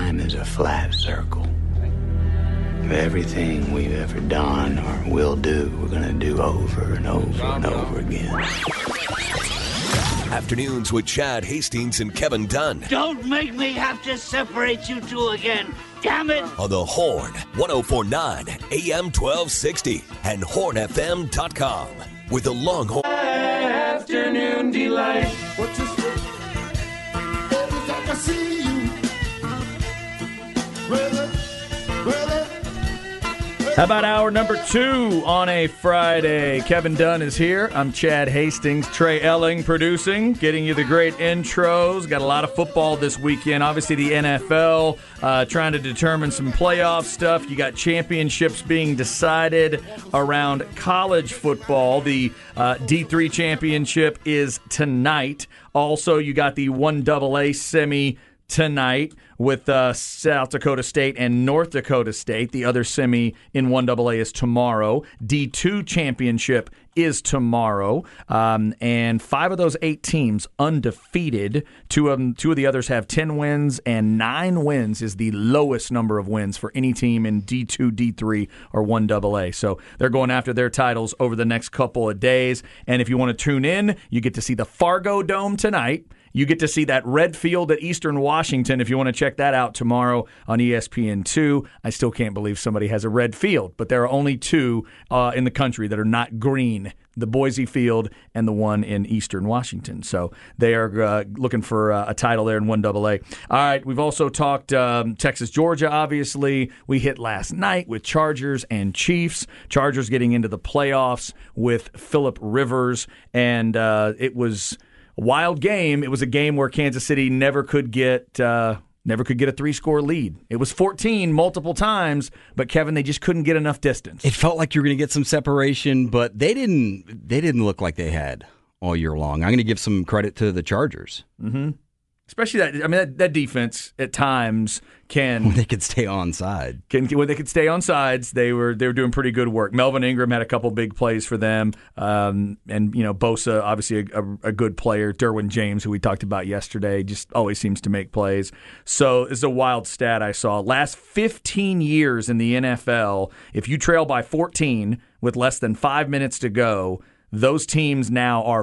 Time is a flat circle. Everything we've ever done or will do, we're going to do over and over and over again. Afternoons with Chad Hastings and Kevin Dunn. Don't make me have to separate you two again. Damn it! On the Horn, 104.9 AM 1260 and hornfm.com. With the Longhorn Afternoon delight. What you say? Every time I see you, brother. How about hour number 2 on a Friday? Kevin Dunn is here. I'm Chad Hastings. Trey Elling producing, getting you the great intros. Got a lot of football this weekend. Obviously, the NFL trying to determine some playoff stuff. You got championships being decided around college football. The D3 championship is tonight. Also, you got the 1AA semi tonight with South Dakota State and North Dakota State. The other semi in 1AA is tomorrow. D2 championship is tomorrow. And 5 of those 8 teams undefeated. Two of the others have 10 wins, and 9 wins is the lowest number of wins for any team in D2, D3, or 1AA. So they're going after their titles over the next couple of days. And if you want to tune in, you get to see the Fargo Dome tonight. You get to see that red field at Eastern Washington if you want to check that out tomorrow on ESPN2. I still can't believe somebody has a red field, but there are only 2 in the country that are not green, the Boise Field and the one in Eastern Washington. So they are looking for a title there in 1AA. All right, we've also talked Texas, Georgia, obviously. We hit last night with Chargers and Chiefs. Chargers getting into the playoffs with Phillip Rivers, and it was wild game. It was a game where Kansas City never could get a 3-score lead. It was 14 multiple times, but Kevin, they just couldn't get enough distance. It felt like you were going to get some separation, but they didn't look like they had all year long. I'm going to give some credit to the Chargers. Mm-hmm. Especially that defense at times can when they could stay on side. When they could stay on sides, they were doing pretty good work. Melvin Ingram had a couple big plays for them, and Bosa, obviously a good player. Derwin James, who we talked about yesterday, just always seems to make plays. So it's a wild stat I saw. Last 15 years in the NFL, if you trail by 14 with less than 5 minutes to go, those teams now are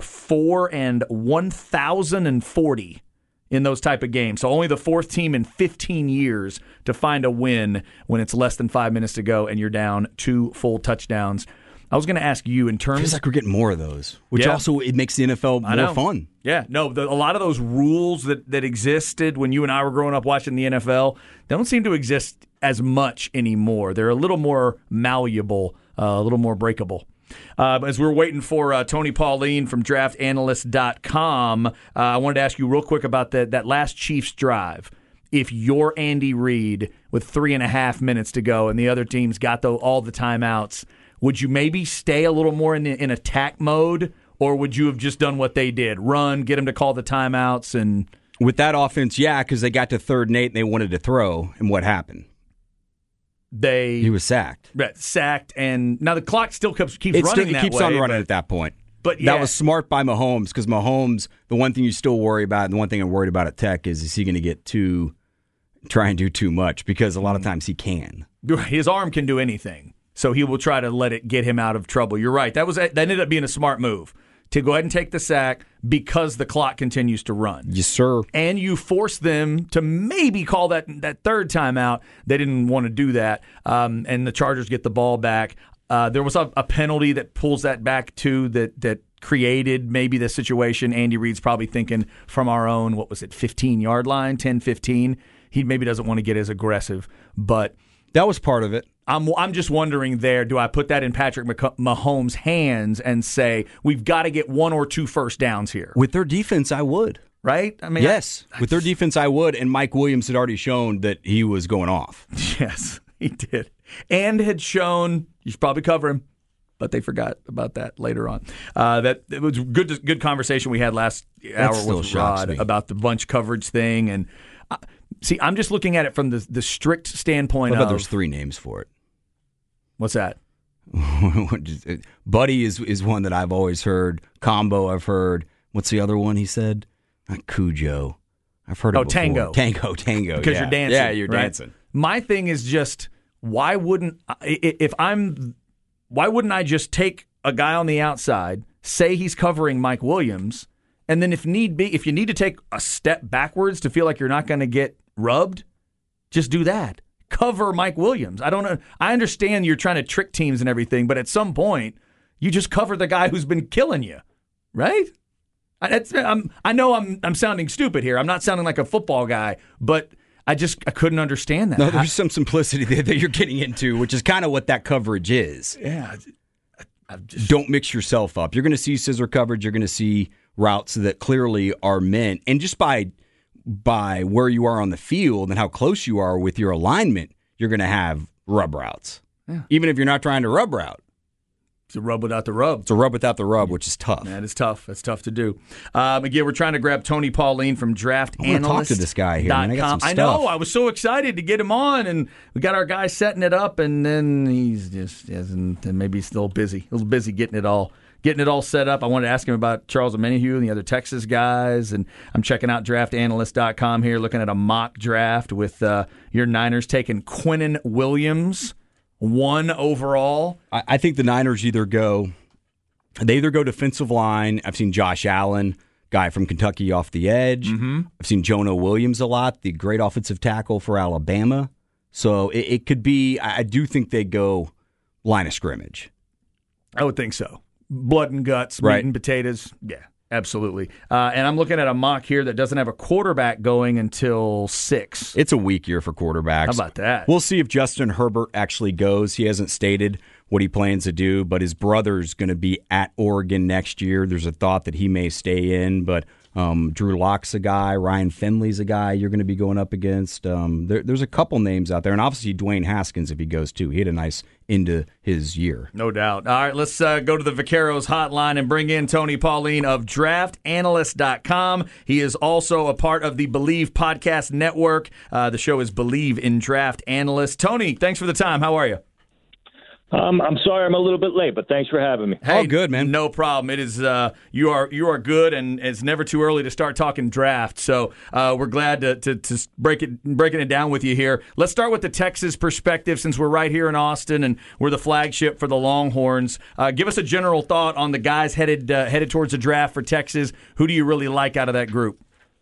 4-1,040. In those type of games. So only the 4th team in 15 years to find a win when it's less than 5 minutes to go and you're down 2 full touchdowns. I was going to ask you in terms... Feels like we're getting more of those, which also it makes the NFL more fun. Yeah, no, a lot of those rules that existed when you and I were growing up watching the NFL, they don't seem to exist as much anymore. They're a little more malleable, a little more breakable. As we're waiting for Tony Pauline from DraftAnalyst.com, I wanted to ask you real quick about that last Chiefs drive. If you're Andy Reid with 3.5 minutes to go and the other team's got all the timeouts, would you maybe stay a little more in attack mode, or would you have just done what they did, run, get them to call the timeouts? And with that offense, yeah, because they got to 3rd and 8 and they wanted to throw, and what happened? He was sacked. Sacked, and now the clock still keeps running that way. It keeps on running at that point. But that was smart by Mahomes, because Mahomes, the one thing you still worry about, and the one thing I'm worried about at Tech is he going to try and do too much? Because a lot of times he can. His arm can do anything, so he will try to let it get him out of trouble. You're right. That ended up being a smart move to go ahead and take the sack because the clock continues to run. Yes, sir. And you force them to maybe call that 3rd timeout. They didn't want to do that, and the Chargers get the ball back. There was a penalty that pulls that back, too, that created maybe the situation. Andy Reid's probably thinking from our own, 15-yard line, 10-15. He maybe doesn't want to get as aggressive, but that was part of it. I'm just wondering there, do I put that in Patrick Mahomes' hands and say, we've got to get 1 or 2 first downs here? With their defense, I would. Right? I mean, yes. With their defense, I would. And Mike Williams had already shown that he was going off. Yes, he did. And had shown, you should probably cover him, but they forgot about that later on. That it was good conversation we had last hour with Rod about the bunch coverage thing. And see, I'm just looking at it from the strict standpoint of... there's 3 names for it. What's that? Buddy is one that I've always heard. Combo I've heard. What's the other one he said? Not Cujo. I've heard it before. Tango. Tango. Because yeah. you're dancing. Yeah, you're right? dancing. My thing is just, why wouldn't I just take a guy on the outside, say he's covering Mike Williams, and then if need be, if you need to take a step backwards to feel like you're not going to get rubbed, just do that. Cover Mike Williams. I don't know. I understand you're trying to trick teams and everything, but at some point, you just cover the guy who's been killing you, right? I know I'm sounding stupid here. I'm not sounding like a football guy, but I couldn't understand that. No, there's some simplicity there that you're getting into, which is kind of what that coverage is. Yeah. Don't mix yourself up. You're going to see scissor coverage. You're going to see routes that clearly are meant, and just by where you are on the field and how close you are with your alignment, you're going to have rub routes. Yeah. Even if you're not trying to rub route. It's a rub without the rub. It's a rub without the rub, which is tough. That is tough. That's tough to do. Again, we're trying to grab Tony Pauline from Draft I want to talk to this guy here. Man. I got some stuff. I know. I was so excited to get him on, and we got our guy setting it up, and then he's just hasn't. And maybe he's still busy. A little busy getting it all set up. I wanted to ask him about Charles Omenihu and the other Texas guys, and I'm checking out draftanalyst.com here, looking at a mock draft with your Niners taking Quinnen Williams, 1 overall. I think the Niners either go defensive line. I've seen Josh Allen, guy from Kentucky, off the edge. Mm-hmm. I've seen Jonah Williams a lot, the great offensive tackle for Alabama. So it could be, I do think they go line of scrimmage. I would think so. Blood and guts, meat and potatoes. Yeah, absolutely. And I'm looking at a mock here that doesn't have a quarterback going until 6. It's a weak year for quarterbacks. How about that? We'll see if Justin Herbert actually goes. He hasn't stated what he plans to do, but his brother's going to be at Oregon next year. There's a thought that he may stay in, but Drew Lock's a guy. Ryan Finley's a guy you're going to be going up against. There's a couple names out there, and obviously Dwayne Haskins if he goes too. He had a nice end to his year. No doubt. All right, let's go to the Vaqueros hotline and bring in Tony Pauline of DraftAnalyst.com. He is also a part of the Believe Podcast Network. The show is Believe in Draft Analyst. Tony, thanks for the time. How are you? I'm sorry I'm a little bit late, but thanks for having me. Hey, all good, man. No problem. It is you are good, and it's never too early to start talking draft. So we're glad to breaking it down with you here. Let's start with the Texas perspective, since we're right here in Austin and we're the flagship for the Longhorns. Give us a general thought on the guys headed towards the draft for Texas. Who do you really like out of that group?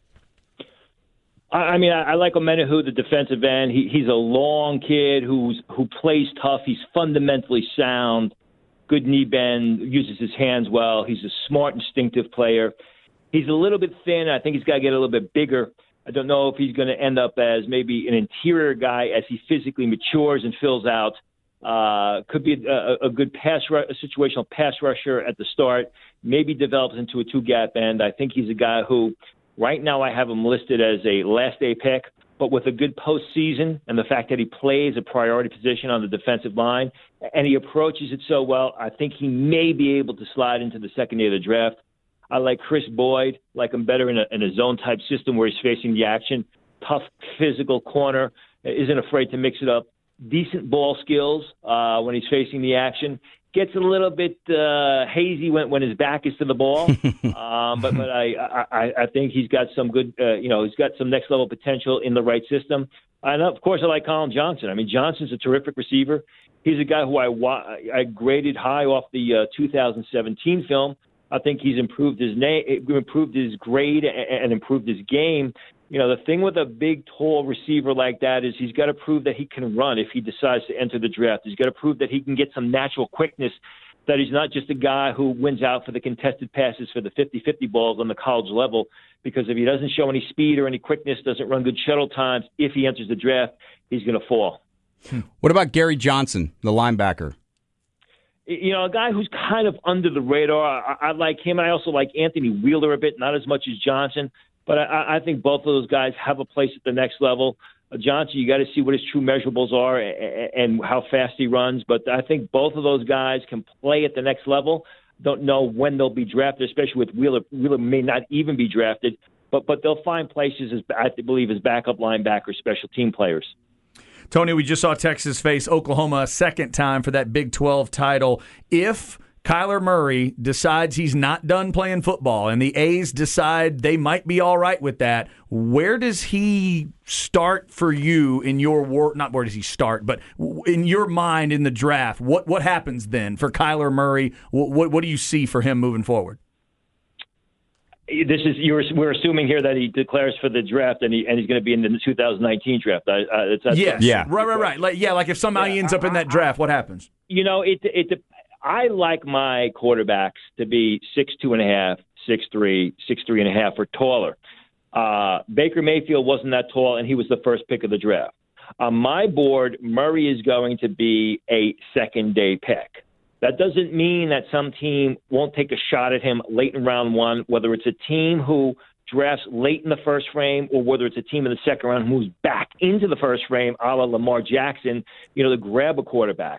I mean, I like Omenihu, the defensive end. He's a long kid who plays tough. He's fundamentally sound, good knee bend, uses his hands well. He's a smart, instinctive player. He's a little bit thin. I think he's got to get a little bit bigger. I don't know if he's going to end up as maybe an interior guy as he physically matures and fills out. Could be a good situational pass rusher at the start. Maybe develops into a two-gap end. I think he's a guy who, right now, I have him listed as a last-day pick, but with a good postseason and the fact that he plays a priority position on the defensive line and he approaches it so well, I think he may be able to slide into the second day of the draft. I like Chris Boyd, like him better in a zone-type system where he's facing the action. Tough physical corner, isn't afraid to mix it up. Decent ball skills when he's facing the action. Gets a little bit hazy when his back is to the ball, but I think he's got some good, he's got some next level potential in the right system. And of course, I like Colin Johnson. I mean, Johnson's a terrific receiver. He's a guy who I graded high off the 2017 film. I think he's improved his grade, and improved his game. You know, the thing with a big, tall receiver like that is he's got to prove that he can run if he decides to enter the draft. He's got to prove that he can get some natural quickness, that he's not just a guy who wins out for the contested passes for the 50-50 balls on the college level, because if he doesn't show any speed or any quickness, doesn't run good shuttle times, if he enters the draft, he's going to fall. What about Gary Johnson, the linebacker? You know, a guy who's kind of under the radar. I like him. I also like Anthony Wheeler a bit, not as much as Johnson. But I think both of those guys have a place at the next level. Johnson, you got to see what his true measurables are and how fast he runs. But I think both of those guys can play at the next level. Don't know when they'll be drafted, especially with Wheeler. Wheeler may not even be drafted. But they'll find places, I believe, as backup linebackers, special team players. Tony, we just saw Texas face Oklahoma a second time for that Big 12 title. If Kyler Murray decides he's not done playing football and the A's decide they might be all right with that, where does he start for you in your not where does he start, but in your mind in the draft? What happens then for Kyler Murray? What do you see for him moving forward? We're assuming here that he declares for the draft and he's going to be in the 2019 draft. Yes. Yeah. Right. Like if somehow he ends up in that draft, what happens? I like my quarterbacks to be 6'2.5", 6'3", 6'3.5", or taller. Baker Mayfield wasn't that tall, and he was the first pick of the draft. On my board, Murray is going to be a second-day pick. That doesn't mean that some team won't take a shot at him late in round one, whether it's a team who drafts late in the first frame or whether it's a team in the second round who moves back into the first frame, a la Lamar Jackson, to grab a quarterback.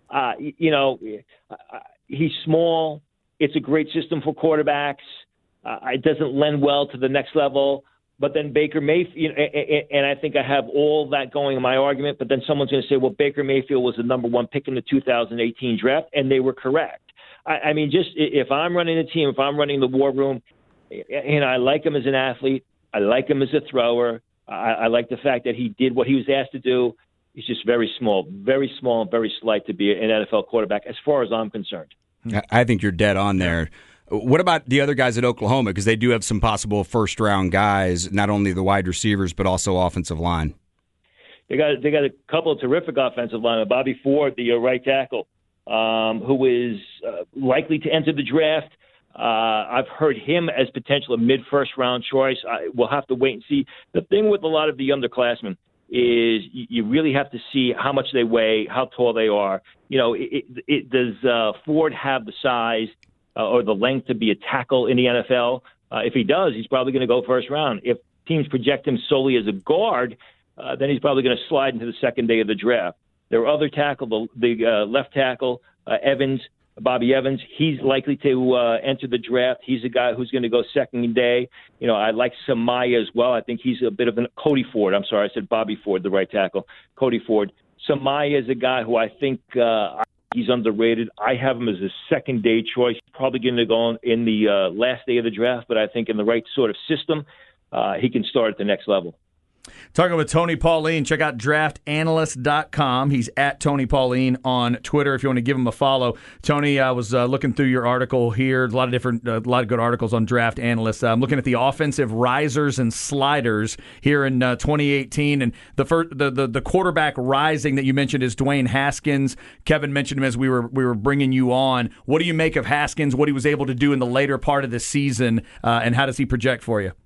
He's small. It's a great system for quarterbacks. It doesn't lend well to the next level. But then Baker Mayfield, and I think I have all that going in my argument, but then someone's going to say, well, Baker Mayfield was the number one pick in the 2018 draft, and they were correct. I mean, just if I'm running the team, if I'm running the war room, I like him as an athlete. I like him as a thrower. I like the fact that he did what he was asked to do. He's just very small and very slight to be an NFL quarterback, as far as I'm concerned. I think you're dead on there. What about the other guys at Oklahoma? Because they do have some possible first-round guys, not only the wide receivers, but also offensive line. They got a couple of terrific offensive linemen. Bobby Ford, the right tackle, who is likely to enter the draft. I've heard him as potential a mid-first-round choice. We'll have to wait and see. The thing with a lot of the underclassmen is you really have to see how much they weigh, how tall they are. Does Ford have the size or the length to be a tackle in the NFL? If he does, he's probably going to go first round. If teams project him solely as a guard, then he's probably going to slide into the second day of the draft. There are other tackle, the left tackle, Bobby Evans. He's likely to enter the draft. He's a guy who's going to go second day. I like Samaya as well. I think he's a bit of an Cody Ford. I'm sorry, I said Bobby Ford, the right tackle. Cody Ford. Samaya is a guy who I think he's underrated. I have him as a second-day choice. Probably going to go in the last day of the draft, but I think in the right sort of system, he can start at the next level. Talking with Tony Pauline. Check out draftanalyst.com. He's at Tony Pauline on Twitter if you want to give him a follow. Tony, I was looking through your article here. A lot of good articles on Draft Analyst. I'm looking at the offensive risers and sliders here in 2018, and the quarterback rising that you mentioned is Dwayne Haskins. Kevin mentioned him as we were bringing you on. What do you make of Haskins? What he was able to do in the later part of the season, and how does he project for you?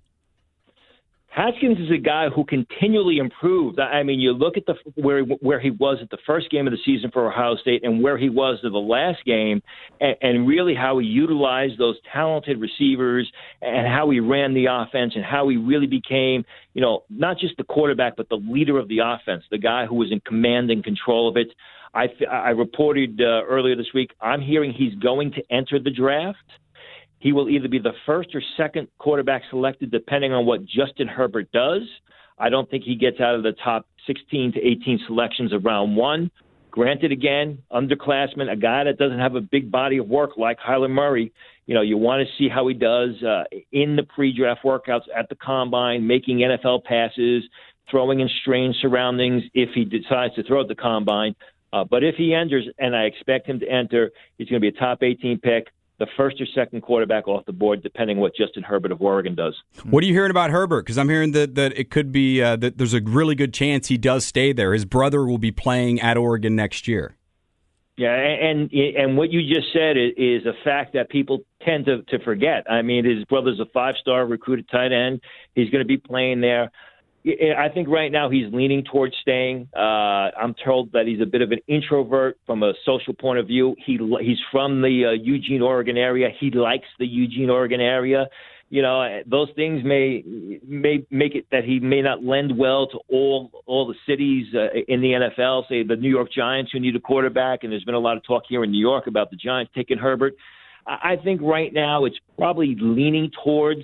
Haskins is a guy who continually improves. I mean, you look at where he was at the first game of the season for Ohio State and where he was at the last game, and really how he utilized those talented receivers and how he ran the offense and how he really became, not just the quarterback but the leader of the offense, the guy who was in command and control of it. I reported earlier this week, I'm hearing he's going to enter the draft. He will either be the first or second quarterback selected, depending on what Justin Herbert does. I don't think he gets out of the top 16 to 18 selections of round one. Granted, again, underclassman, a guy that doesn't have a big body of work like Kyler Murray. You want to see how he does in the pre-draft workouts at the combine, making NFL passes, throwing in strange surroundings if he decides to throw at the combine. But if he enters, and I expect him to enter, he's going to be a top 18 pick. The first or second quarterback off the board, depending what Justin Herbert of Oregon does. What are you hearing about Herbert? Because I'm hearing that it could be that there's a really good chance he does stay there. His brother will be playing at Oregon next year. Yeah, and what you just said is a fact that people tend to forget. I mean, his brother's a 5-star recruited tight end. He's going to be playing there. I think right now he's leaning towards staying. I'm told that he's a bit of an introvert from a social point of view. He's from the Eugene, Oregon area. He likes the Eugene, Oregon area. Those things may make it that he may not lend well to all the cities in the NFL, say the New York Giants who need a quarterback, and there's been a lot of talk here in New York about the Giants taking Herbert. I think right now it's probably leaning towards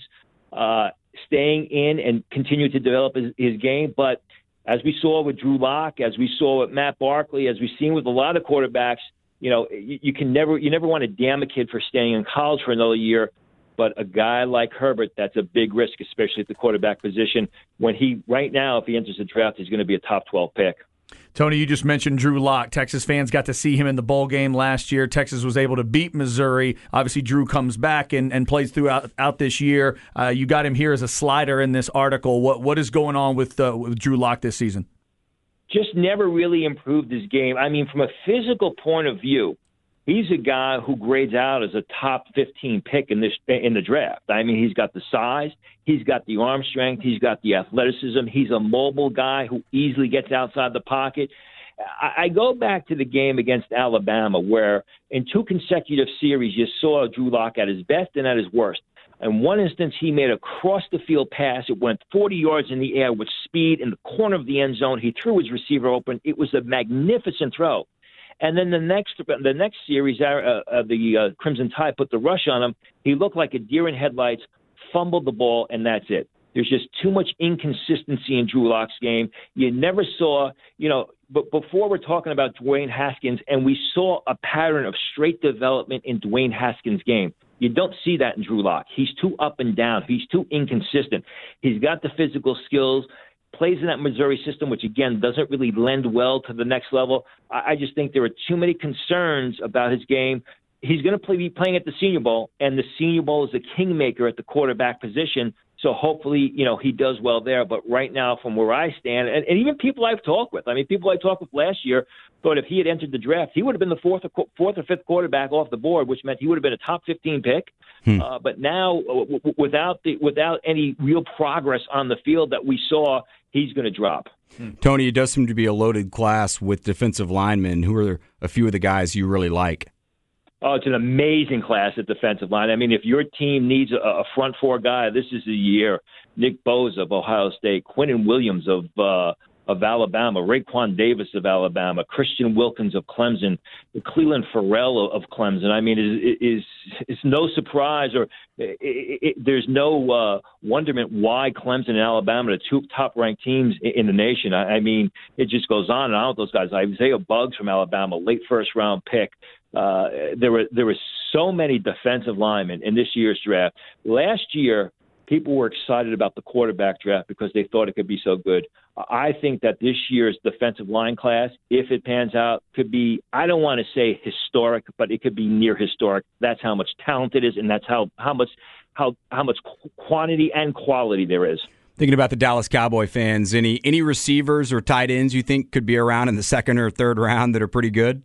staying in and continue to develop his game. But as we saw with Drew Lock, as we saw with Matt Barkley, as we've seen with a lot of quarterbacks, you never want to damn a kid for staying in college for another year. But a guy like Herbert, that's a big risk, especially at the quarterback position. Right now, if he enters the draft, he's going to be a top 12 pick. Tony, you just mentioned Drew Lock. Texas fans got to see him in the bowl game last year. Texas was able to beat Missouri. Obviously, Drew comes back and plays throughout this year. You got him here as a slider in this article. What is going on with Drew Lock this season? Just never really improved his game. I mean, from a physical point of view, he's a guy who grades out as a top 15 pick in the draft. I mean, he's got the size, he's got the arm strength, he's got the athleticism. He's a mobile guy who easily gets outside the pocket. I go back to the game against Alabama where in 2 consecutive series you saw Drew Lock at his best and at his worst. In one instance, he made a cross-the-field pass. It went 40 yards in the air with speed in the corner of the end zone. He threw his receiver open. It was a magnificent throw. And then the next series, the Crimson Tide put the rush on him. He looked like a deer in headlights, fumbled the ball, and that's it. There's just too much inconsistency in Drew Lock's game. You never saw, but before we're talking about Dwayne Haskins, and we saw a pattern of straight development in Dwayne Haskins' game. You don't see that in Drew Lock. He's too up and down. He's too inconsistent. He's got the physical skills, plays in that Missouri system, which, again, doesn't really lend well to the next level. I just think there are too many concerns about his game. He's going to be playing at the Senior Bowl, and the Senior Bowl is a kingmaker at the quarterback position. So hopefully, he does well there. But right now, from where I stand, and even people I've talked with, people I talked with last year thought if he had entered the draft, he would have been the fourth or fifth quarterback off the board, which meant he would have been a top 15 pick. But now, without any real progress on the field that we saw, he's going to drop. Tony, it does seem to be a loaded class with defensive linemen. Who are a few of the guys you really like? Oh, it's an amazing class at defensive line. I mean, if your team needs a front four guy, this is the year. Nick Bosa of Ohio State, Quinnen Williams of Alabama, Raekwon Davis of Alabama, Christian Wilkins of Clemson, Cleveland Farrell of Clemson. I mean, it's no surprise or there's no wonderment why Clemson and Alabama are the 2 top-ranked teams in the nation. I mean, it just goes on and on with those guys. Isaiah Buggs from Alabama, late first-round pick. There were so many defensive linemen in this year's draft. Last year, people were excited about the quarterback draft because they thought it could be so good. I think that this year's defensive line class, if it pans out, could be, I don't want to say historic, but it could be near historic. That's how much talent it is, and that's how much quantity and quality there is. Thinking about the Dallas Cowboy fans, any receivers or tight ends you think could be around in the 2nd or 3rd round that are pretty good?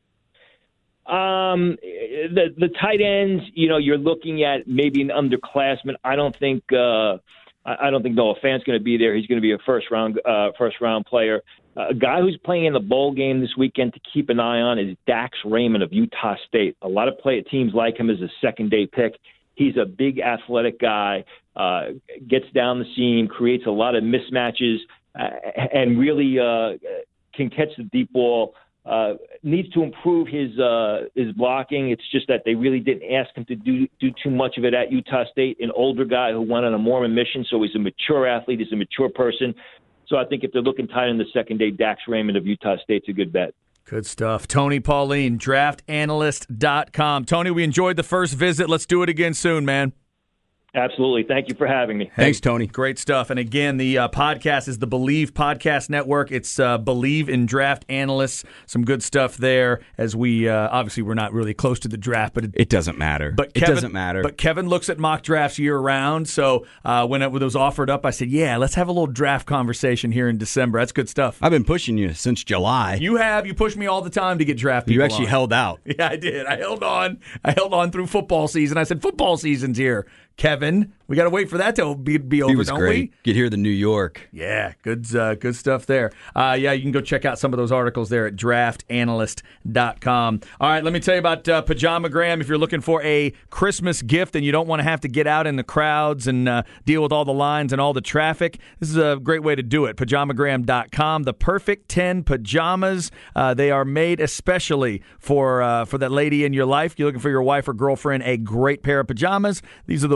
The tight ends, you're looking at maybe an underclassman. I don't think Noah Fant's going to be there. He's going to be a first round player. A guy who's playing in the bowl game this weekend to keep an eye on is Dax Raymond of Utah State. A lot of teams like him as a second-day pick. He's a big athletic guy, gets down the seam, creates a lot of mismatches, and really can catch the deep ball. Needs to improve his blocking. It's just that they really didn't ask him to do too much of it at Utah State. An older guy who went on a Mormon mission, so he's a mature athlete. He's a mature person. So I think if they're looking tight in the second day, Dax Raymond of Utah State's a good bet. Good stuff. Tony Pauline, draftanalyst.com. Tony, we enjoyed the first visit. Let's do it again soon, man. Absolutely. Thank you for having me. Thanks, Tony. Great stuff. And again, the podcast is the Believe Podcast Network. It's Believe in Draft Analysts. Some good stuff there as we, obviously we're not really close to the draft, but it doesn't matter. But Kevin, it doesn't matter. But Kevin looks at mock drafts year round. So when it was offered up, I said, yeah, let's have a little draft conversation here in December. That's good stuff. I've been pushing you since July. You have. You pushed me all the time to get draft people. You actually held out. Yeah, I did. I held on through football season. I said, football season's here. Kevin, we got to wait for that to be over, don't we? Get here to New York. Yeah, good stuff there. Yeah, you can go check out some of those articles there at draftanalyst.com. All right, let me tell you about Pajamagram. If you're looking for a Christmas gift and you don't want to have to get out in the crowds and deal with all the lines and all the traffic, this is a great way to do it. Pajamagram.com, the perfect 10 pajamas. They are made especially for that lady in your life. You're looking for your wife or girlfriend a great pair of pajamas. These are the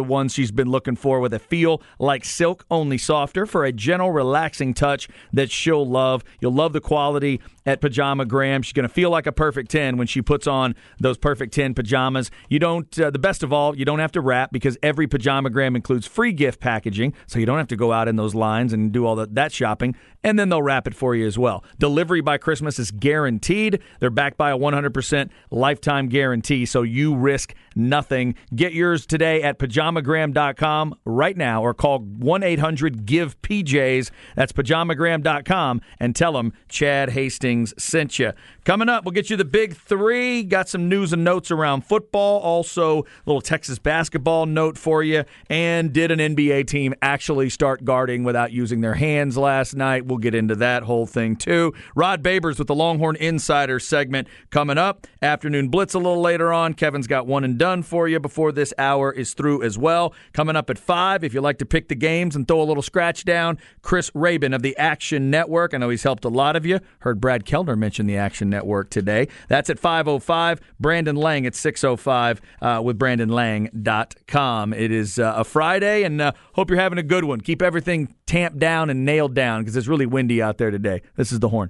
ones she's been looking for, with a feel like silk, only softer, for a gentle, relaxing touch that she'll love. You'll love the quality at Pajamagram. She's going to feel like a perfect 10 when she puts on those perfect 10 pajamas. You don't, the best of all, you don't have to wrap, because every Pajamagram includes free gift packaging, so you don't have to go out in those lines and do all that shopping, and then they'll wrap it for you as well. Delivery by Christmas is guaranteed. They're backed by a 100% lifetime guarantee, so you risk nothing. Get yours today at Pajamagram.com right now, or call 1-800-GIVE-PJs. That's Pajamagram.com, and tell them Chad Hastings sent you. Coming up, we'll get you the big three. Got some news and notes around football. Also, a little Texas basketball note for you. And did an NBA team actually start guarding without using their hands last night? We'll get into that whole thing, too. Rod Babers with the Longhorn Insider segment coming up. Afternoon Blitz a little later on. Kevin's got one and done for you before this hour is through as well. Coming up at 5, if you like to pick the games and throw a little scratch down, Chris Rabin of the Action Network. I know he's helped a lot of you. Heard Brad Kellner mention the Action Network today. That's at 5:05. Brandon Lang at 6:05 with BrandonLang.com. It is a Friday, and hope you're having a good one. Keep everything tamped down and nailed down, because it's really windy out there today. This is The Horn.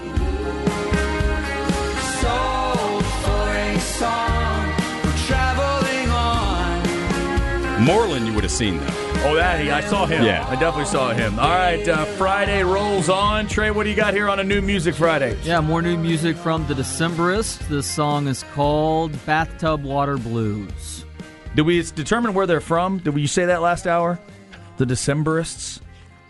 Moreland you would have seen, though. Oh, I saw him. Yeah. I definitely saw him. All right, Friday rolls on. Trey, what do you got here on a New Music Friday? Yeah, more new music from the Decemberists. This song is called Bathtub Water Blues. Did we determine where they're from? Did you say that last hour? The Decemberists?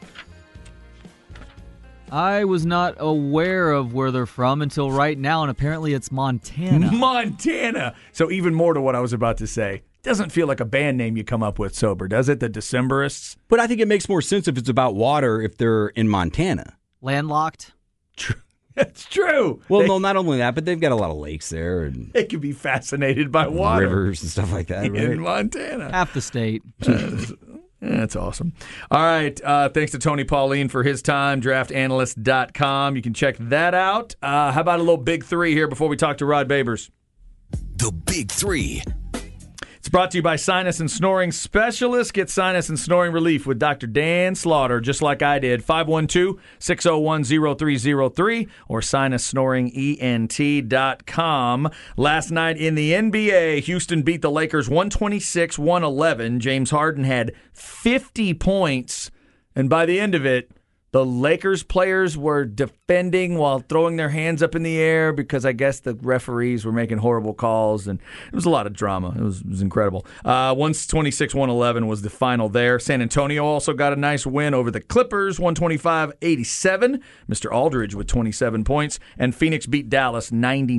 I was not aware of where they're from until right now, and apparently it's Montana. Montana! So even more to what I was about to say. Doesn't feel like a band name you come up with sober, does it? The Decemberists? But I think it makes more sense if it's about water if they're in Montana. Landlocked? That's true. Well, no, not only that, but they've got a lot of lakes there. And they can be fascinated by water. Rivers and stuff like that, right? In Montana. Half the state. That's awesome. All right. Thanks to Tony Pauline for his time, draftanalyst.com. You can check that out. How about a little big three here before we talk to Rod Babers? The Big Three. It's brought to you by Sinus and Snoring Specialists. Get sinus and snoring relief with Dr. Dan Slaughter, just like I did. 512-601-0303 or sinussnoringent.com. Last night in the NBA, Houston beat the Lakers 126-111. James Harden had 50 points, and by the end of it, the Lakers players were defending while throwing their hands up in the air because I guess the referees were making horrible calls, and it was a lot of drama. It was incredible. 126-111 was the final there. San Antonio also got a nice win over the Clippers, 125-87. Mr. Aldridge with 27 points, and Phoenix beat Dallas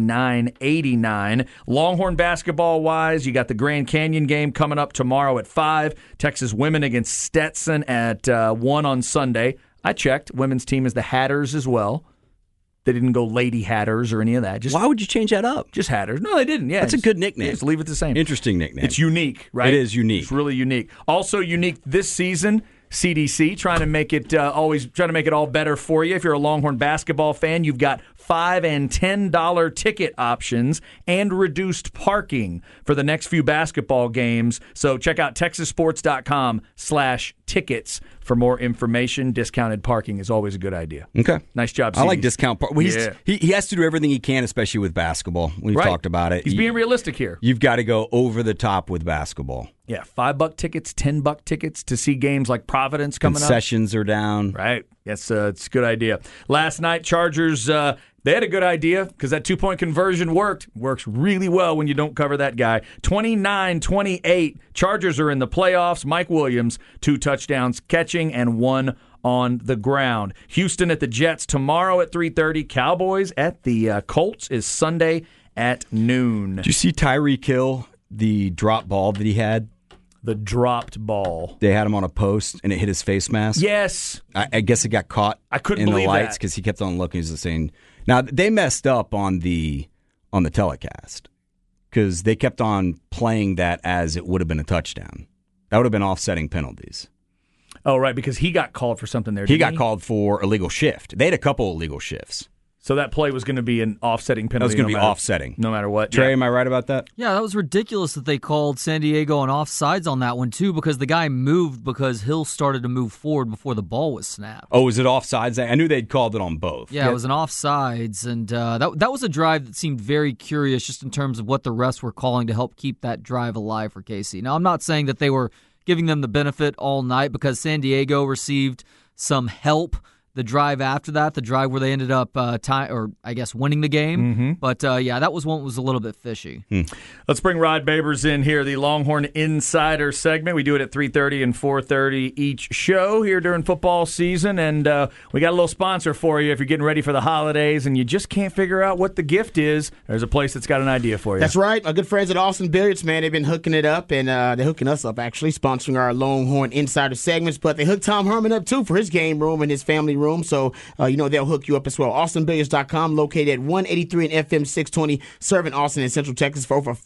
99-89. Longhorn basketball-wise, you got the Grand Canyon game coming up tomorrow at 5. Texas women against Stetson at 1 on Sunday. I checked. Women's team is the Hatters as well. They didn't go Lady Hatters or any of that. Why would you change that up? Just Hatters. No, they didn't. Yeah, that's a good nickname. Just leave it the same. Interesting nickname. It's unique, right? It is unique. It's really unique. Also unique this season. CDC trying to make it all better for you. If you're a Longhorn basketball fan, you've got $5 and $10 ticket options and reduced parking for the next few basketball games. So check out TexasSports.com/tickets for more information. Discounted parking is always a good idea. Okay. Nice job, CDC. I like discount parking. Well, he has to do everything he can, especially with basketball. We've talked about it. He's being realistic here. You've got to go over the top with basketball. Yeah, $5 tickets, $10 tickets to see games like Providence coming up. Concessions are down. Right. Yes, it's a good idea. Last night, Chargers, they had a good idea because that two-point conversion worked. Works really well when you don't cover that guy. 29-28. Chargers are in the playoffs. Mike Williams, 2 touchdowns catching and 1 on the ground. Houston at the Jets tomorrow at 3:30. Cowboys at the Colts is Sunday at noon. Did you see Tyreek Hill, the drop ball that he had? The dropped ball. They had him on a post, and it hit his face mask. Yes. I guess it got caught in the lights because he kept on looking. He's saying, now, they messed up on the telecast because they kept on playing that as it would have been a touchdown. That would have been offsetting penalties. Oh, right, because he got called for something there, He got called for illegal shift. They had a couple illegal shifts. So that play was going to be an offsetting penalty. That was going to be offsetting. No matter what. Trey, yeah. am I right about that? Yeah, that was ridiculous that they called San Diego an offsides on that one, too, because the guy moved because Hill started to move forward before the ball was snapped. Oh, was it offsides? I knew they'd called it on both. Yeah, it was an offsides, and that was a drive that seemed very curious just in terms of what the refs were calling to help keep that drive alive for KC. Now, I'm not saying that they were giving them the benefit all night because San Diego received some help the drive after that, the drive where they ended up winning the game. Mm-hmm. But that was one that was a little bit fishy. Let's bring Rod Babers in here, the Longhorn Insider segment. We do it at 3:30 and 4:30 each show here during football season, and we got a little sponsor for you if you're getting ready for the holidays and you just can't figure out what the gift is. There's a place that's got an idea for you. That's right. Our good friends at Austin Billiards, man, they've been hooking it up, and they're hooking us up, actually, sponsoring our Longhorn Insider segments, but they hooked Tom Herman up, too, for his game room and his family room. So, they'll hook you up as well. AustinBilliards.com, located at 183 and FM 620, serving Austin and Central Texas for over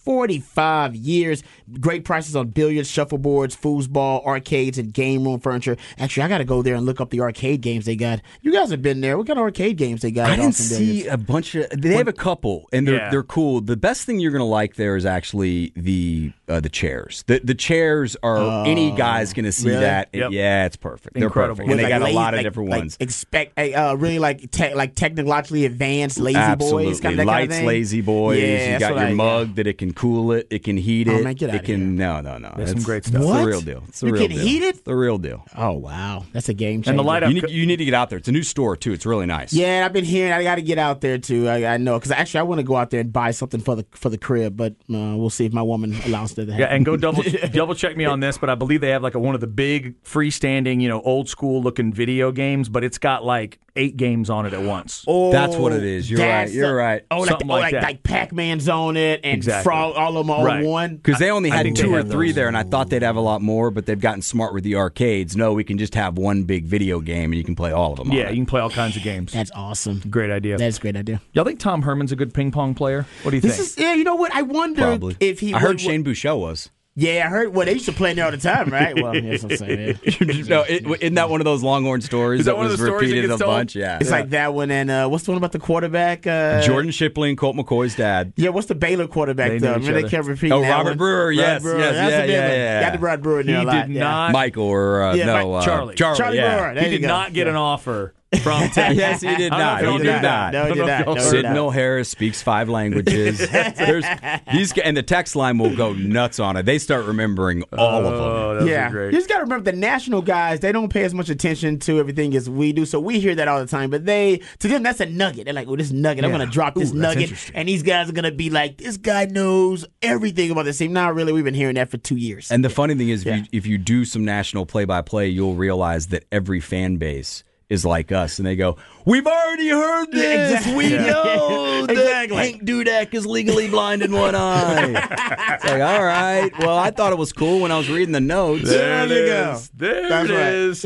45 years. Great prices on billiards, shuffleboards, foosball, arcades, and game room furniture. Actually, I got to go there and look up the arcade games they got. You guys have been there. What kind of arcade games they got I at didn't Austin see Billiards? a bunch of. They have a couple, and they're cool. The best thing you're going to like there is actually the chairs. The chairs are any guy's going to see really? that. Yep. Yeah, it's perfect. They're Incredible. perfect, and they Like got a lot of lazy- different like ones. Really technologically advanced lazy Absolutely. boys, kind of that Lights, kind of thing. lazy boys. Yeah, you got your mug that it can cool it. It can heat Oh, it. man, get it outta can here. no. There's some great stuff. It's What? the real deal. It's the You real can deal. heat it? It's the real deal. Oh wow, that's a game changer. And the light up. You need to get out there. It's a new store too. It's really nice. Yeah, I've been hearing. I got to get out there too. I know because actually I want to go out there and buy something for the crib, but we'll see if my woman allows that to happen. Yeah, and go double check me on this, but I believe they have like one of the big freestanding, old school looking video games, but it's got like 8 games on it at once. Oh, That's what it is. You're right. You're right. Oh, Something like that. like Pac-Man's on it and Exactly. Frog, all of them all Right. in one. Because they only I had think 2 they or have 3 those. there, and I thought they'd have a lot more, but they've gotten smart with the arcades. No, we can just have one big video game, and you can play all of them. Yeah, on you can play all kinds of games. That's awesome. Great idea. That's a great idea. Y'all think Tom Herman's a good ping pong player? What do you think? You know what? I wonder Probably. if he. I heard would- Shane Bouchel was. Yeah, I heard. Well, they used to play there all the time, right? Well, yes, I'm saying. No, isn't that one of those Longhorn stories Is that that one of was the stories that repeated a gets told? bunch? Yeah. It's like that one, and what's the one about the quarterback? Jordan Shipley and Colt McCoy's dad. Yeah, what's the Baylor quarterback They though? knew each Remember they other. kept repeating Oh, that Robert one? Brewer, Robert yes, Brewer. yes, That's yeah, a big yeah, one. yeah. Got the Robert Brewer in there He a lot. did yeah. not. Michael or Charlie. Charlie yeah. Brewer. There He you did go. not get an offer from Texas. Yes, he did I don't know not. if He y'all did knew not. that. No, he I don't did know if not. y'all No, heard he Sid did not. Mill Harris speaks 5 languages. There's these and the text line will go nuts on it. They start remembering all of them. Oh, those Yeah, are great. you just got to remember the national guys. They don't pay as much attention to everything as we do, so we hear that all the time. But to them, that's a nugget. They're like, "Oh, this nugget. I'm Yeah. going to drop this Ooh, that's nugget," interesting. and these guys are going to be like, "This guy knows everything about this team." Not really. We've been hearing that for 2 years. And the funny thing is, Yeah. if you do some national play-by-play, you'll realize that every fan base is like us, and they go, "We've already heard this. Exactly. We Yeah. know that Exactly. Hank Dudek is legally blind in one eye." It's like, all right. Well, I thought it was cool when I was reading the notes. There it There you go. is. There That's it right. is.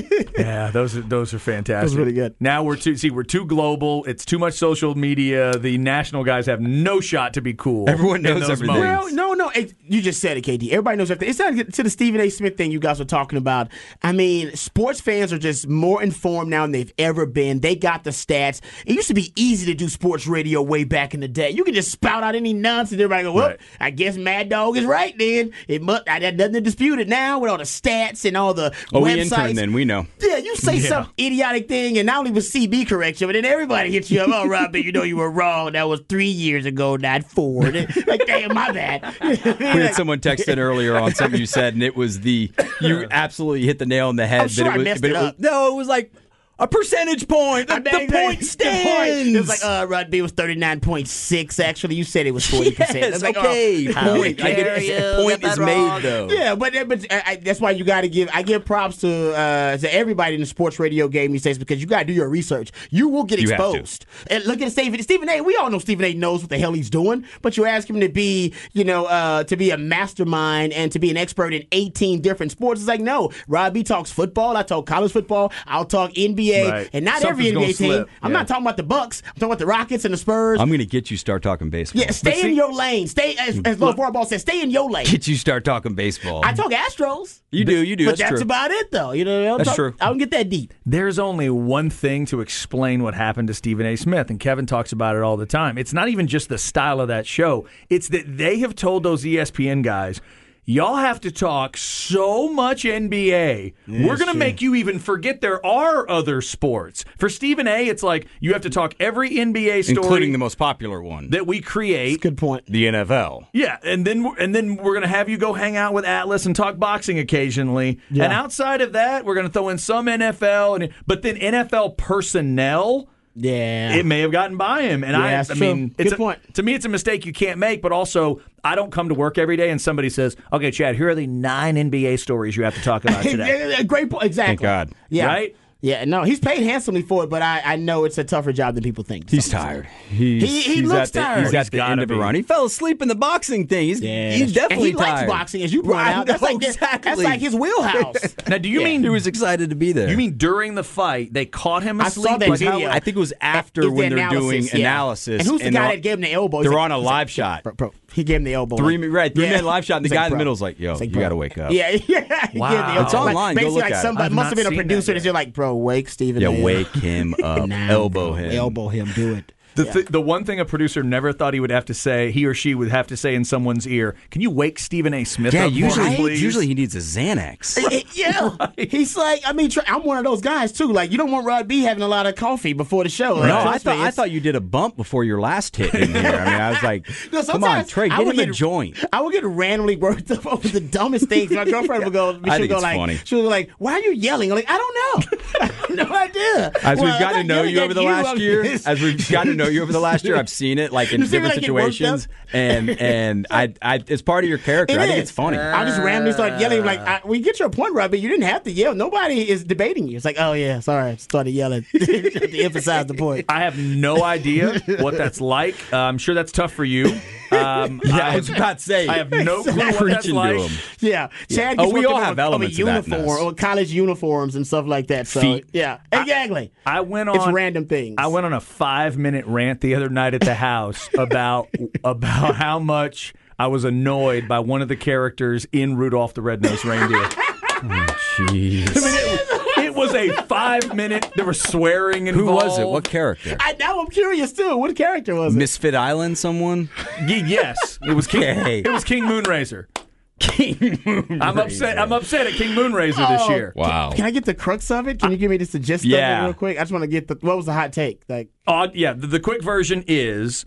Yeah, those are fantastic. Those are really good. Now we're too global. It's too much social media. The national guys have no shot to be cool. Everyone in knows those everything. moments. Well, no. You just said it, KD. Everybody knows everything. It's not to the Stephen A. Smith thing you guys were talking about. I mean, sports fans are just more informed now than they've ever been. They got the stats. It used to be easy to do sports radio way back in the day. You could just spout out any nonsense. Everybody go, well, Right. I guess Mad Dog is right then. I had nothing to dispute it now with all the stats and all the Oh, we websites. interned then. We know. Yeah, you say some idiotic thing, and not only with CB correction, but then everybody hits you up. Oh, Robbie, you know you were wrong. That was 3 years ago, not 4. Like, damn, my bad. We had someone text in earlier on something you said, and it was you absolutely hit the nail on the head. I'm sure I messed it up. No, it was like a percentage point. The point stands. It was like, Rod B was 39.6. Actually, you said it was 40%. Yes, I was like, okay. Oh, Point. I get it. Point is made, though. Yeah, but that's why you got to give props to everybody in the sports radio game these days, because you got to do your research. You will get You have to. exposed. And look at Stephen A. We all know Stephen A. knows what the hell he's doing, but you ask him to be, to be a mastermind and to be an expert in 18 different sports. It's like, no, Rod B talks football. I talk college football. I'll talk NBA. NBA, Right. and not Something's every gonna NBA team. slip. I'm Yeah. not talking about the Bucks. I'm talking about the Rockets and the Spurs. I'm going to get you start talking baseball. Yeah, stay in your lane. Stay, as LeVar Ball said, stay in your lane. Get you start talking baseball. I talk Astros. You do. But that's that's true. about it, though. That's true. I don't get that deep. There's only one thing to explain what happened to Stephen A. Smith, and Kevin talks about it all the time. It's not even just the style of that show. It's that they have told those ESPN guys, y'all have to talk so much NBA. We're going to make you even forget there are other sports. For Stephen A., it's like you have to talk every NBA story. Including the most popular one. That we create. Good point. The NFL. Yeah, and then we're going to have you go hang out with Atlas and talk boxing occasionally. Yeah. And outside of that, we're going to throw in some NFL, but then NFL personnel. Yeah. It may have gotten by him, and Yeah, I that's mean, true. Good point. To me, it's a mistake you can't make. But also, I don't come to work every day, and somebody says, "Okay, Chad, here are the 9 NBA stories you have to talk about today." Great point. Exactly. Thank God. Yeah. Right? Yeah, no, he's paid handsomely for it, but I know it's a tougher job than people think. He's tired. He looks at the, tired. He's at the end of a run. He fell asleep in the boxing thing. He's definitely and he tired. likes boxing, as you point out. That's like his wheelhouse. Now, do you mean he was excited to be there? You mean during the fight they caught him asleep? I saw that Like how- video. I think it was after It's when the they're doing analysis, yeah. analysis. And who's the guy that gave him the elbow? He's They're like- on a he's live like, shot. Bro, he gave him the elbow. Three-minute live shot, and the He's guy like, in the bro. middle is like, yo, He's like, you bro. got to wake up. Yeah. He gave him the Wow. elbow. It's online. Go Basically, look like at it. somebody I've must not have been a seen that producer yet. that's just like, bro, wake Stephen. Yeah, A. wake him up. Now, Elbow bro. him. Elbow him. Do it. The one thing a producer never thought he would have to say, he or she would have to say in someone's ear, can you wake Stephen A. Smith Yeah, up for me, please? usually he needs a Xanax. Yeah. He's like, I mean, I'm one of those guys, too. Like, you don't want Rod B having a lot of coffee before the show. Like, No, I trust me, thought you did a bump before your last hit in here. I mean, I was like, No, come on, sometimes Trey, I get would him a joint. I would get randomly worked up over the dumbest things. My girlfriend would go, I she'll think go it's like, funny. she'll go like, why are you yelling? I'm like, I don't know. I have no idea. As Well, we've I'm gotten to not know yelling you at over the last I'm year, just- I've seen it like in You see me, different like, get worked situations, and I it's part of your character. I think is. it's funny. I just randomly start yelling like, "We get your point, Robbie. You didn't have to yell. Nobody is debating you." It's like, "Oh yeah, sorry." Started yelling to emphasize the point. I have no idea what that's like. I'm sure that's tough for you. I was about to say, I have no clue what that's preaching to like. him. Yeah, Chad Oh, gets we worked all up have over elements of that uniform mess. or college uniforms and stuff like that. So Feet. yeah, exactly. I went It's on random things. I went on a 5-minute rant the other night at the house about how much I was annoyed by one of the characters in Rudolph the Red-Nosed Reindeer. Jeez. It was a 5-minute. There was swearing Who involved. was it? What character? Now I'm curious too. What character was it? Misfit Island? Someone? Yes, it was King. Okay. It was King Moonracer. King Moonracer. I'm upset at King Moonracer this year. Wow. Can I get the crux of it? Can you give me just the gist of Yeah. it real quick? I just want to get what was the hot take? Like, Yeah, the quick version is,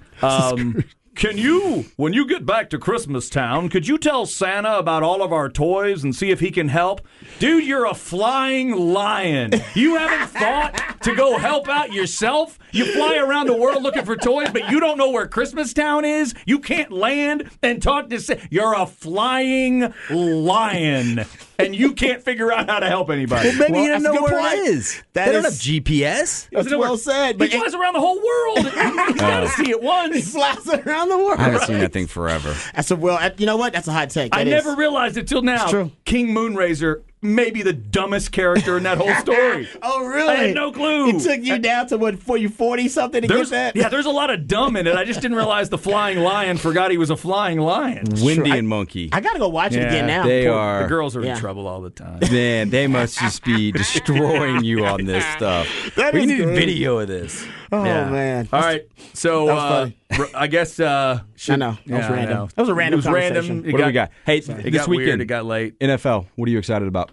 can you, when you get back to Christmas Town, could you tell Santa about all of our toys and see if he can help? Dude, you're a flying lion. You haven't thought to go help out yourself? You fly around the world looking for toys, but you don't know where Christmas Town is? You can't land and talk to Santa. You're a flying lion, and you can't figure out how to help anybody. Well, maybe Well, you don't that's a know good where point. it is. That They don't is- have GPS. that's well said. But He flies around the whole world. You gotta see it he once. flies around the world. I haven't seen that thing forever. That's you know what? That's a hot take. I That is. never realized it till now. It's true. King Moonracer may be the dumbest character in that whole story. Oh, really? I had no clue. It took you down to what, for you 40 something to get that? Yeah, there's a lot of dumb in it. I just didn't realize the flying lion forgot he was a flying lion. Windy Sure. and Monkey. I gotta go watch it again now. They Poor- are. The girls are in Yeah. trouble all the time. Man, they must just be destroying you on this stuff. That We is need a good. video of this. Oh Yeah. man. All right, so That was I guess. I know. That was random. That was a random It was random. conversation. What do we got? Hey, It this got weekend, weird. It got late. NFL. What are you excited about?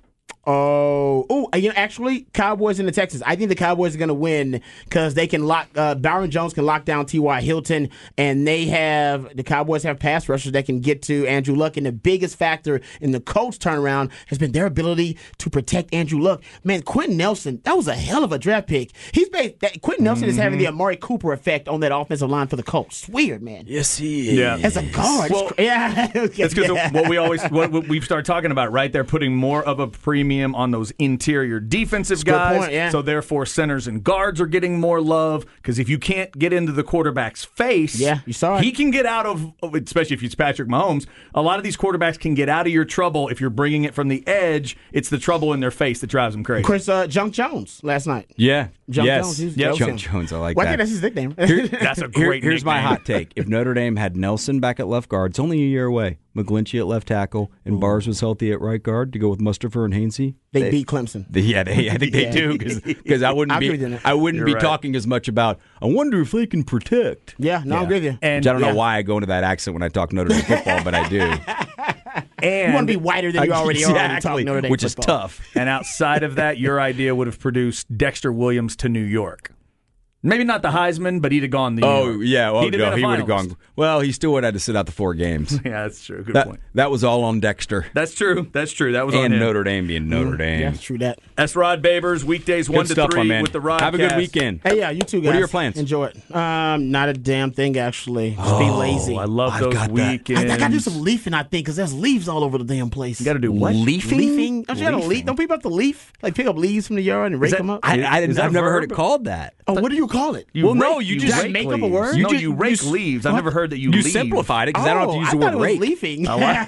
Actually, Cowboys in the Texans. I think the Cowboys are going to win because they can lock. Byron Jones can lock down T.Y. Hilton, and the Cowboys have pass rushers that can get to Andrew Luck. And the biggest factor in the Colts turnaround has been their ability to protect Andrew Luck. Man, Quentin Nelson, that was a hell of a draft pick. Quentin Nelson is having the Amari Cooper effect on that offensive line for the Colts. It's weird, man. Yes, he is. Yeah. As a guard, Well, yeah, It's because what we've started talking about, right? They're putting more of a premium premium on those interior defensive Good guys. point, yeah. So therefore, centers and guards are getting more love because if you can't get into the quarterback's face, you saw it. he can get out of, especially if it's Patrick Mahomes, a lot of these quarterbacks can get out of your trouble if you're bringing it from the edge. It's the trouble in their face that drives them crazy. Of course, Junk Jones last night. Yeah. Junk yes. Jones. He was Junk joking. Jones. I like Well, I that. think that's his nickname. That's a great Here's my nickname. hot take. If Notre Dame had Nelson back at left guard, it's only a year away. McGlinchey at left tackle, and Bars was healthy at right guard to go with Mustafa and Hainsey. They beat Clemson. I think they do because I wouldn't I'll agree with you on be that. I wouldn't be You're right. talking as much about. I wonder if they can protect. Yeah, no, I agree with you. And Which I don't know why I go into that accent when I talk Notre Dame football, but I do. and You want to be whiter than you already are when you talk Exactly, Notre Dame which is football. tough. And outside of that, your idea would have produced Dexter Williams to New York. Maybe not the Heisman, but he'd have gone the Oh yeah, well, He'd have no, been a he would have finalist. gone. Well, he still would have had to sit out the 4 games. Yeah, that's true. Good point. That was all on Dexter That's true. That's true. That was on and him. Notre Dame being Notre Dame. Yeah, true that. That's Rod Babers, weekdays Good 1 to stuff, 3 my man. with the Rodcast. Have a good weekend. Hey, yeah, you too, guys. What are your plans? Enjoy it. Not a damn thing, actually. Just be lazy. I love I've those got that. weekends. I gotta do some leafing, I think, because there's leaves all over the damn place. You got to do what? leafing. Don't you gotta leaf? Don't people have to leaf? Like pick up leaves from the yard and rake that- them up? Is that I've a never heard verb? it called that. Oh, what do you call it? You Well, no, rake- you just rake make up a leaves. word? No, You you just- rake leaves. I've never heard that you You leave. simplified it because I don't have to use the I word thought it was rake. leafing.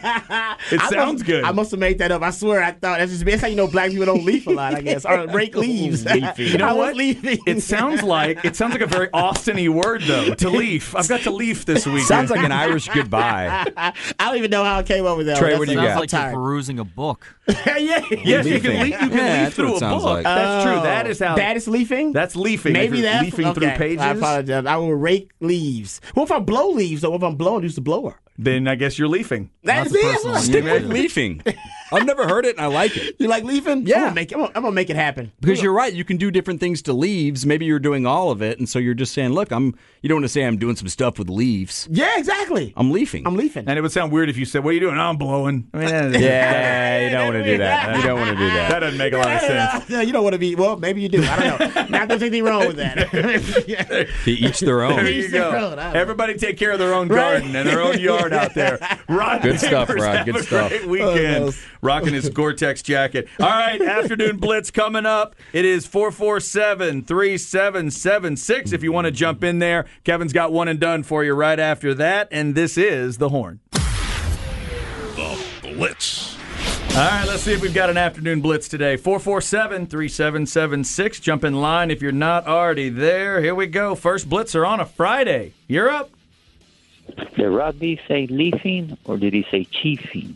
It I sounds must- good. I must have made that up. I swear, I thought that's how you know black people don't leaf a lot. I guess or rake leaves. You know I was what? leafing. It sounds like a very Austin-y word though. To leaf. I've got to leaf this weekend. Sounds like an Irish goodbye. I don't even know how I came up with that. Trey, one. what do you Sounds got? like you're perusing a book. yeah. Yes, you can Leafing. leaf. You can Yeah, leaf that's through what a it sounds book. like. That's true. That is how. That is leafing. That's leafing. Maybe If you're that's leafing through pages. I apologize. I will rake leaves. What if I blow leaves? Though, what if I'm blowing? Use the blower. Then I guess you're leafing. That's That's a personal it. one. Stick Yeah. with leafing. I've never heard it, and I like it. You like leafing? Yeah. I'm gonna make it happen. Because you're right, you can do different things to leaves. Maybe you're doing all of it, and so you're just saying, "Look, you don't want to say I'm doing some stuff with leaves. Yeah, exactly. I'm leafing." I'm leafing. And it would sound weird if you said, "What are you doing?" I'm blowing. I mean, Yeah, you don't want to do that. You don't want to do that that. doesn't make a lot of sense. Yeah, you don't want to be. Well, maybe you do. I don't know. Not there's anything wrong with that. Yeah. To each their There own. you Each their go. own. I don't know. Everybody take care of their own garden and their own yard out there. Rod Good stuff, Babers, Rod. have Good a stuff. Great weekend. Oh, Rocking his Gore-Tex jacket. All right, afternoon blitz coming up. It is 447-3776. If you want to jump in there, Kevin's got one and done for you right after that. And this is the Horn. The Blitz. All right, let's see if we've got an afternoon blitz today. 447-3776. Jump in line if you're not already there. Here we go. First blitzer on a Friday. You're up. Did Rodney say leafing or did he say chiefing?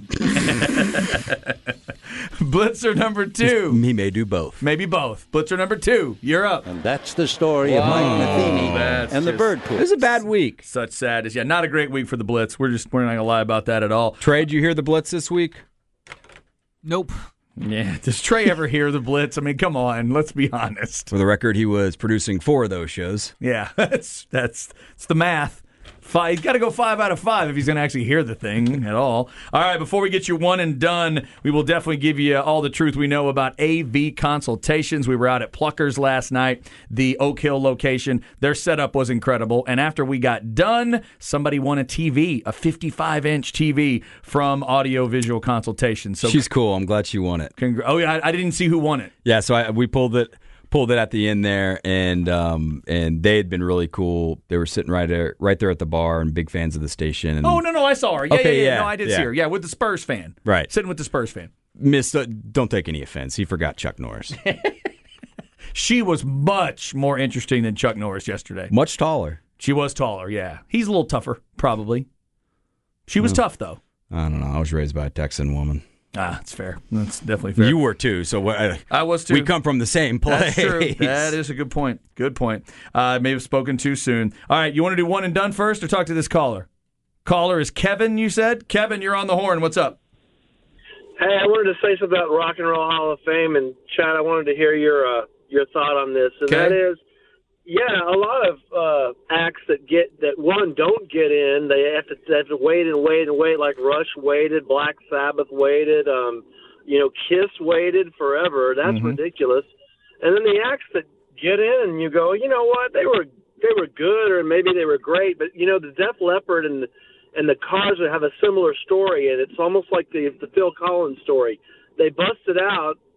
Blitzer number 2. He may do both. Maybe both. Blitzer number 2. You're up. And that's the story of Mike Matheny That's and the just bird pool. It was a bad week. Such sadness. Yeah, not a great week for the blitz. We're not going to lie about that at all. Trey, did you hear the blitz this week? Nope. Yeah. Does Trey ever hear the blitz? I mean, come on. Let's be honest. For the record, he was producing 4 of those shows. Yeah, that's the math. He's got to go 5 out of 5 if he's going to actually hear the thing at all. All right, before we get you one and done, we will definitely give you all the truth we know about AV Consultations. We were out at Pluckers last night, the Oak Hill location. Their setup was incredible. And after we got done, somebody won a TV, a 55-inch TV from Audio Visual Consultations. So She's cool. I'm glad she won it. oh, yeah, I didn't see who won it. Yeah, so we pulled it at the end there, and they had been really cool. They were sitting right there at the bar, and big fans of the station. And, Oh, no, I saw her. Yeah, Okay, yeah. yeah, No, I did yeah. see her. Yeah, with the Spurs fan. Right. Sitting with the Spurs fan. Miss, don't take any offense. He forgot Chuck Norris. She was much more interesting than Chuck Norris yesterday. Much taller. She was taller, yeah. He's a little tougher, probably. She was tough, though. I don't know. I was raised by a Texan woman. Ah, it's fair. That's definitely fair. You were too. So I was too. We come from the same place. That's true. That is a good point. Good point. May have spoken too soon. All right, you want to do one and done first or talk to this caller? Caller is Kevin, you said? Kevin, you're on the horn. What's up? Hey, I wanted to say something about Rock and Roll Hall of Fame, and Chad, I wanted to hear your thought on this, and that is, a lot of acts that don't get in. They have to wait and wait and wait. Like Rush waited, Black Sabbath waited, Kiss waited forever. That's ridiculous. And then the acts that get in, and you go, you know what? They were good, or maybe they were great, but the Def Leppard and the Cars have a similar story, and it's almost like the Phil Collins story. They busted out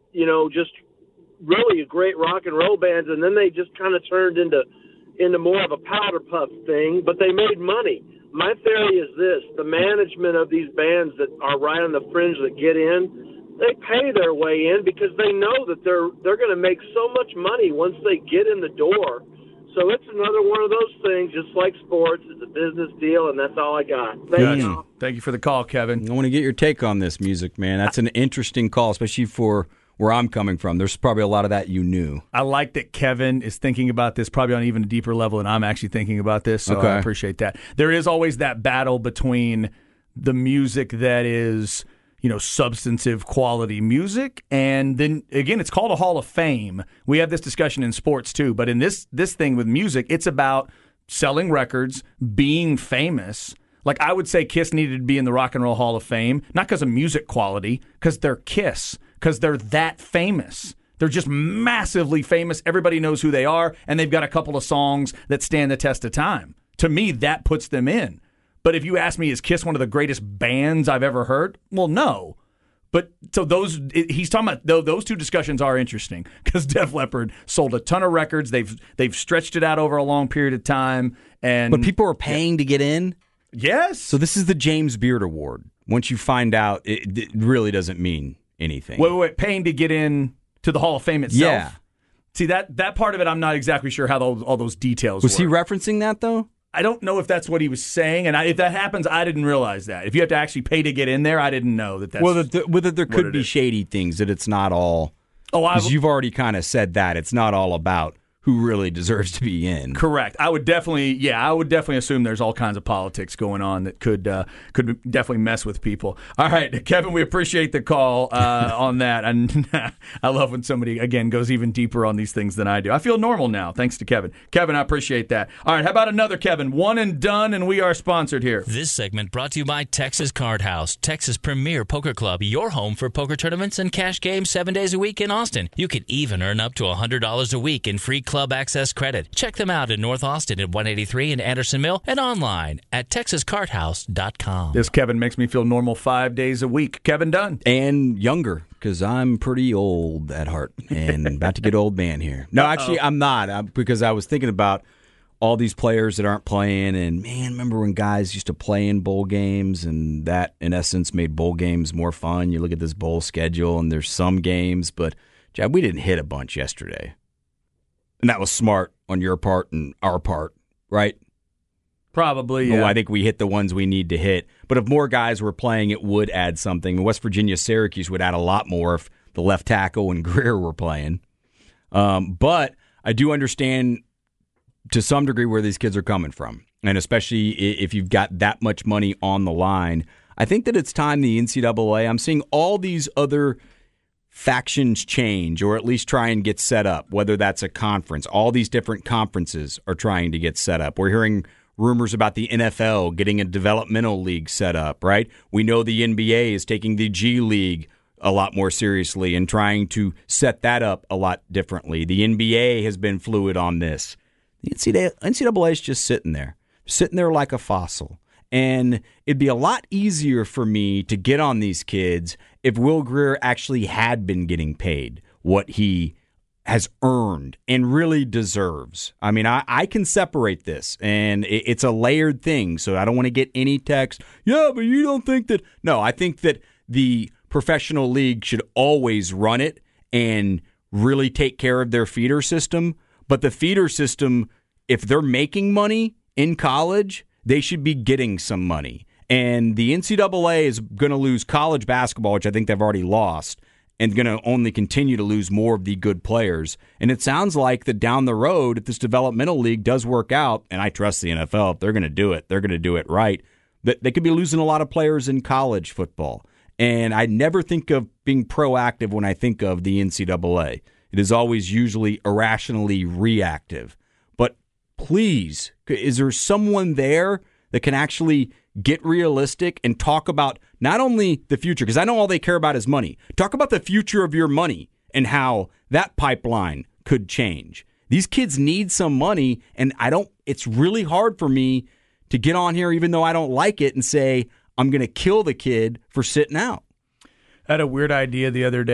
just really great rock and roll bands, and then they just kind of turned into more of a powder puff thing, but they made money. My theory is this: the management of these bands that are right on the fringe that get in, they pay their way in because they know that they're going to make so much money once they get in the door. So it's another one of those things, just like sports. It's a business deal, and that's all I got. Thank you for the call, Kevin. I want to get your take on this music, man. That's an interesting call, especially for where I'm coming from. There's probably a lot of that you knew. I like that Kevin is thinking about this probably on even a deeper level than I'm actually thinking about this, so I appreciate that. There is always that battle between the music that is, substantive quality music, and then, again, it's called a Hall of Fame. We have this discussion in sports, too, but in this thing with music, it's about selling records, being famous. Like, I would say Kiss needed to be in the Rock and Roll Hall of Fame, not because of music quality, because they're Kiss, because they're that famous. They're just massively famous. Everybody knows who they are, and they've got a couple of songs that stand the test of time. To me, that puts them in. But if you ask me, is Kiss one of the greatest bands I've ever heard? Well, no. But so he's talking about those two discussions are interesting because Def Leppard sold a ton of records. They've stretched it out over a long period of time, but people are paying to get in. Yes. So this is the James Beard Award. Once you find out, it really doesn't mean anything. Wait, paying to get in to the Hall of Fame itself. Yeah. See that part of it, I'm not exactly sure how all those details. Was he referencing that though? I don't know if that's what he was saying, and if that happens, I didn't realize that. If you have to actually pay to get in there, I didn't know that. Whether there could be shady things, that it's not all. Because you've already kind of said that it's not all about who really deserves to be in. Correct. I would definitely assume there's all kinds of politics going on that could definitely mess with people. All right, Kevin, we appreciate the call on that, and I love when somebody again goes even deeper on these things than I do. I feel normal now, thanks to Kevin. Kevin, I appreciate that. All right, how about another Kevin? One and done, and we are sponsored here. This segment brought to you by Texas Card House, Texas' premier poker club, your home for poker tournaments and cash games 7 days a week in Austin. You can even earn up to $100 a week in free club access credit. Check them out in North Austin at 183 in Anderson Mill and online at texascardhouse.com. This Kevin makes me feel normal 5 days a week. Kevin Dunn. And younger, because I'm pretty old at heart and about to get old man here. No, actually, I'm not, because I was thinking about all these players that aren't playing, and man, remember when guys used to play in bowl games, and that, in essence, made bowl games more fun. You look at this bowl schedule, and there's some games, but Chad, we didn't hit a bunch yesterday. And that was smart on your part and our part, right? Probably, yeah. Oh, I think we hit the ones we need to hit. But if more guys were playing, it would add something. West Virginia, Syracuse would add a lot more if the left tackle and Greer were playing. But I do understand to some degree where these kids are coming from. And especially if you've got that much money on the line. I think that it's time the NCAA, I'm seeing all these other factions change, or at least try and get set up, whether that's a conference. All these different conferences are trying to get set up. We're hearing rumors about the NFL getting a developmental league set up, right? We know the NBA is taking the G League a lot more seriously and trying to set that up a lot differently. The NBA has been fluid on this. The NCAA is just sitting there like a fossil. And it'd be a lot easier for me to get on these kids if Will Grier actually had been getting paid what he has earned and really deserves. I mean, I can separate this, and it's a layered thing, so I don't want to get any text, yeah, but you don't think that... No, I think that the professional league should always run it and really take care of their feeder system, but the feeder system, if they're making money in college, they should be getting some money. And the NCAA is going to lose college basketball, which I think they've already lost, and going to only continue to lose more of the good players. And it sounds like that down the road, if this developmental league does work out, and I trust the NFL, if they're going to do it, they're going to do it right, that they could be losing a lot of players in college football. And I never think of being proactive when I think of the NCAA. It is always usually irrationally reactive. But please, is there someone there that can actually get realistic and talk about not only the future, because I know all they care about is money. Talk about the future of your money and how that pipeline could change. These kids need some money, and it's really hard for me to get on here, even though I don't like it, and say, I'm going to kill the kid for sitting out. I had a weird idea the other day.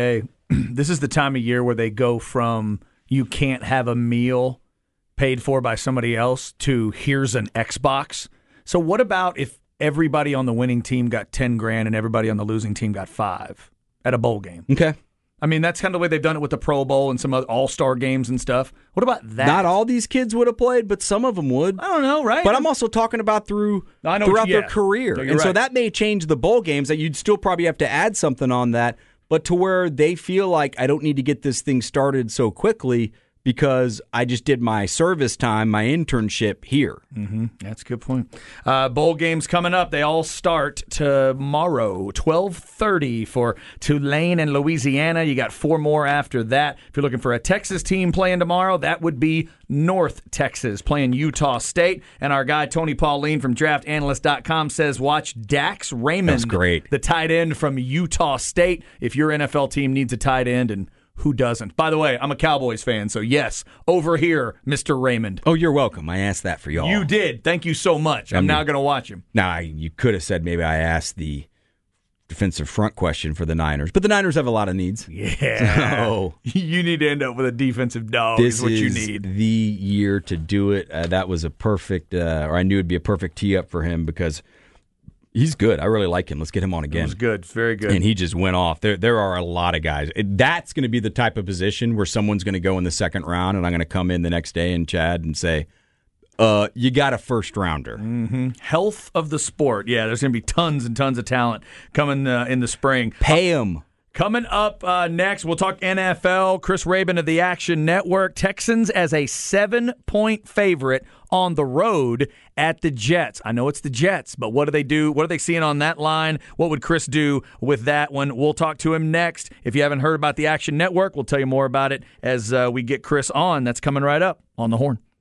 this is the time of year where they go from you can't have a meal paid for by somebody else to here's an Xbox. So what about if everybody on the winning team got $10,000 and everybody on the losing team got $5,000 at a bowl game? Okay. I mean, that's kind of the way they've done it with the Pro Bowl and some other all-star games and stuff. What about that? Not all these kids would have played, but some of them would. I don't know, right? But I'm also talking about throughout their career. No, and so that may change the bowl games, that you'd still probably have to add something on that, but to where they feel like I don't need to get this thing started so quickly because I just did my service time, my internship here. Mm-hmm. That's a good point. Bowl games coming up. They all start tomorrow, 12:30 for Tulane and Louisiana. You got 4 more after that. If you're looking for a Texas team playing tomorrow, that would be North Texas playing Utah State. And our guy Tony Pauline from DraftAnalyst.com says watch Dax Raymond. That's great. The tight end from Utah State. If your NFL team needs a tight end, and who doesn't? By the way, I'm a Cowboys fan, so yes, over here, Mr. Raymond. Oh, you're welcome. I asked that for y'all. You did. Thank you so much. I'm now going to watch him. Now, you could have said maybe I asked the defensive front question for the Niners, but the Niners have a lot of needs. Yeah. So, you need to end up with a defensive dog this is what you is need. the year to do it. That was a perfect, or I knew it'd be a perfect tee up for him because he's good. I really like him. Let's get him on again. It was good. Very good. And he just went off. There are a lot of guys. That's going to be the type of position where someone's going to go in the second round, and I'm going to come in the next day and Chad and say, you got a first rounder. Mm-hmm. Health of the sport. Yeah, there's going to be tons and tons of talent coming in the spring. Pay him. Coming up next, we'll talk NFL. Chris Rabin of the Action Network. Texans as a 7-point favorite on the road at the Jets. I know it's the Jets, but what do they do? What are they seeing on that line? What would Chris do with that one? We'll talk to him next. If you haven't heard about the Action Network, we'll tell you more about it as we get Chris on. That's coming right up on The Horn.